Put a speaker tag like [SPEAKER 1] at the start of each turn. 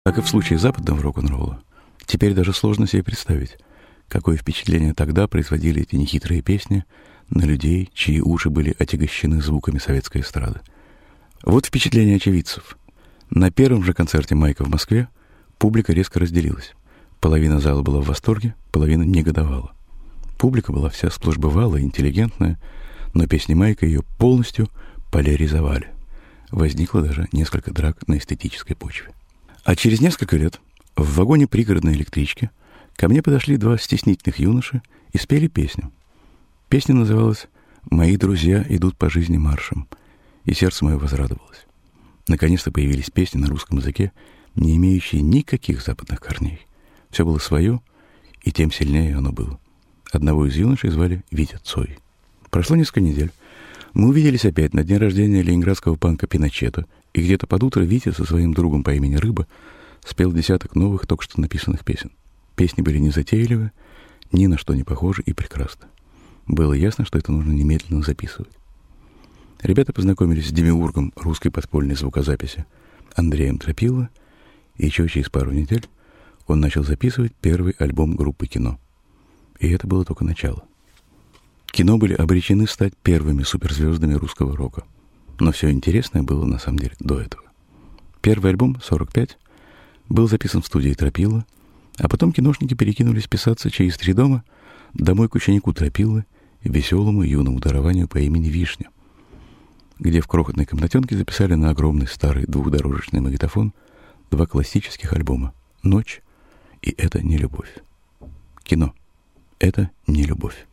[SPEAKER 1] Как и в случае западного рок-н-ролла, теперь даже сложно себе представить, какое впечатление тогда производили эти нехитрые песни на людей, чьи уши были отягощены звуками советской эстрады. Вот впечатление очевидцев. На первом же концерте Майка в Москве публика резко разделилась. Половина зала была в восторге, половина негодовала. Публика была вся сплошь бывалая, интеллигентная, но песни Майка ее полностью поляризовали. Возникло даже несколько драк на эстетической почве. А через несколько лет в вагоне пригородной электрички ко мне подошли два стеснительных юноши и спели песню. Песня называлась «Мои друзья идут по жизни маршем», и сердце мое возрадовалось. Наконец-то появились песни на русском языке, не имеющие никаких западных корней. Все было свое, и тем сильнее оно было. Одного из юношей звали Витя Цой. Прошло несколько недель. Мы увиделись опять на дне рождения ленинградского панка Пиночета, и где-то под утро Витя со своим другом по имени Рыба спел десяток новых, только что написанных песен. Песни были незатейливы, ни на что не похожи и прекрасны. Было ясно, что это нужно немедленно записывать. Ребята познакомились с демиургом русской подпольной звукозаписи Андреем Тропило, и еще через пару недель он начал записывать первый альбом группы «Кино». И это было только начало. «Кино» были обречены стать первыми суперзвездами русского рока. Но все интересное было на самом деле до этого. Первый альбом, 45, был записан в студии Тропило, а потом киношники перекинулись писаться через 3 дома домой к ученику Тропило, веселому юному дарованию по имени Вишня, где в крохотной комнатенке записали на огромный старый двухдорожечный магнитофон 2 классических альбома «Ночь» и «Это не любовь». «Кино» — это не любовь.